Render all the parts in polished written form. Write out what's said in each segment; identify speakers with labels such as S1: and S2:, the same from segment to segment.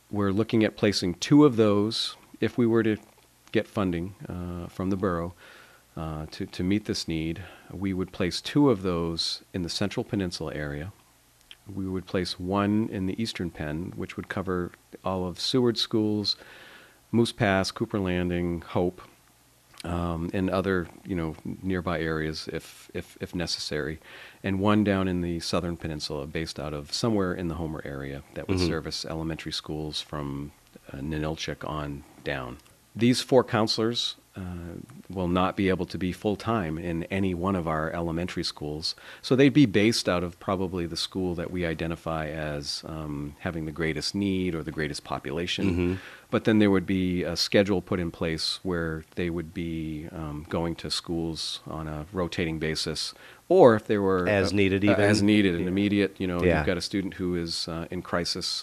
S1: we're looking at placing 2 of those, if we were to get funding from the borough to meet this need. We would place 2 of those in the Central Peninsula area. We would place 1 in the Eastern Penn, which would cover all of Seward schools, Moose Pass, Cooper Landing, Hope, and other nearby areas if necessary, and 1 down in the Southern Peninsula, based out of somewhere in the Homer area that would service elementary schools from Ninilchik on down. These 4 counselors will not be able to be full-time in any one of our elementary schools, so they'd be based out of probably the school that we identify as having the greatest need or the greatest population. But then there would be a schedule put in place where they would be going to schools on a rotating basis, or if they were
S2: as needed,
S1: an immediate. You've got a student who is in crisis.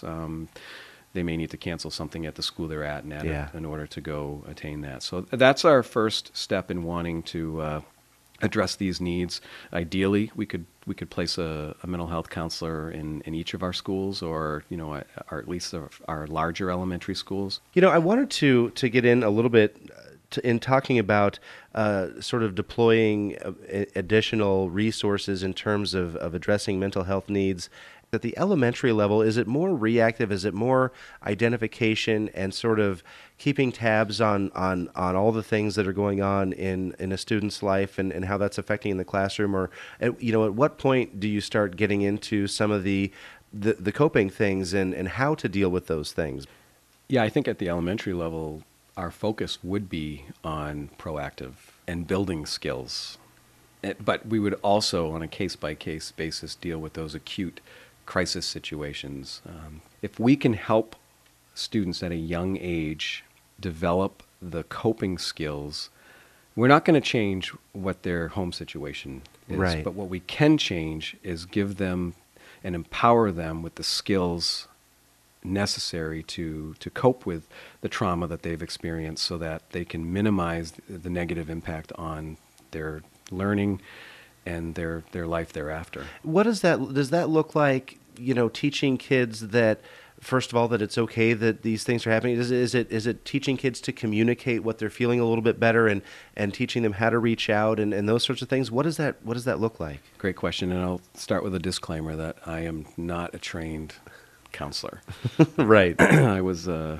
S1: They may need to cancel something at the school they're at in order to go attain that. So that's our first step in wanting to address these needs. Ideally, we could place a mental health counselor in each of our schools, or at least our larger elementary schools.
S2: I wanted to get in a little bit in talking about sort of deploying additional resources in terms of addressing mental health needs. At the elementary level, is it more reactive? Is it more identification and sort of keeping tabs on all the things that are going on in a student's life and how that's affecting in the classroom? Or at what point do you start getting into some of the coping things and how to deal with those things?
S1: Yeah, I think at the elementary level, our focus would be on proactive and building skills. But we would also, on a case-by-case basis, deal with those acute crisis situations. If we can help students at a young age develop the coping skills, we're not going to change what their home situation is.
S2: Right.
S1: But what we can change is give them and empower them with the skills necessary to cope with the trauma that they've experienced, so that they can minimize the negative impact on their learning and their life thereafter.
S2: What does that look like, teaching kids that, first of all, that it's okay that these things are happening? Is it teaching kids to communicate what they're feeling a little bit better and teaching them how to reach out and those sorts of things? What does that look like?
S1: Great question, and I'll start with a disclaimer that I am not a trained counselor.
S2: Right.
S1: I was a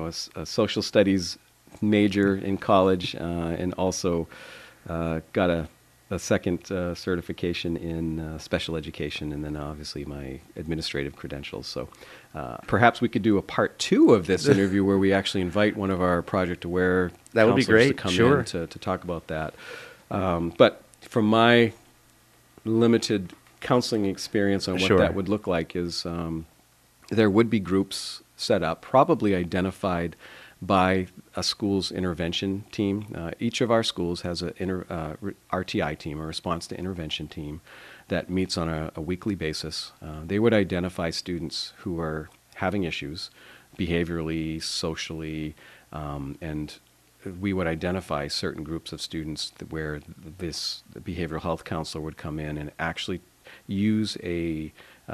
S1: social studies major in college, and also got a second certification in special education, and then obviously my administrative credentials. So perhaps we could do a part 2 of this interview where we actually invite one of our Project Aware
S2: that would be great.
S1: To come
S2: sure.
S1: in to talk about that. But from my limited counseling experience on what
S2: Sure.
S1: that would look like is there would be groups set up, probably identified by a school's intervention team. Each of our schools has a RTI team, a response to intervention team, that meets on a weekly basis. They would identify students who are having issues behaviorally, socially, and we would identify certain groups of students where this behavioral health counselor would come in and actually use a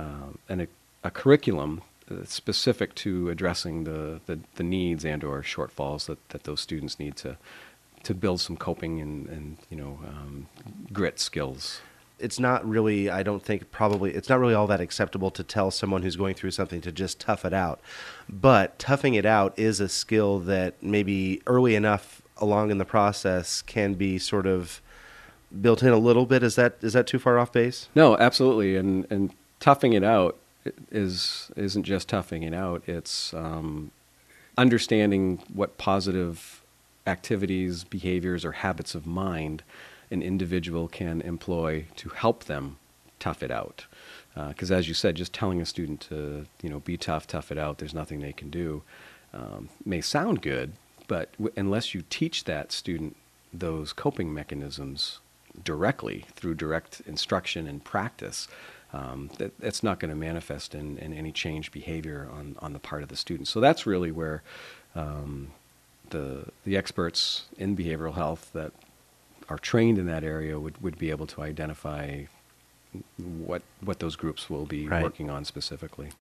S1: curriculum specific to addressing the needs and or shortfalls that those students need to build some coping and grit skills.
S2: It's not really, I don't think, it's not really all that acceptable to tell someone who's going through something to just tough it out. But toughing it out is a skill that maybe early enough along in the process can be sort of built in a little bit. Is that too far off base?
S1: No, absolutely. And toughing it out isn't just toughing it out. It's understanding what positive activities, behaviors, or habits of mind an individual can employ to help them tough it out. Because as you said, just telling a student to be tough it out, there's nothing they can do, may sound good, but unless you teach that student those coping mechanisms directly through direct instruction and practice, that's not going to manifest in any changed behavior on the part of the student. So that's really where the experts in behavioral health that are trained in that area would be able to identify what those groups will be
S2: Right.
S1: working on specifically.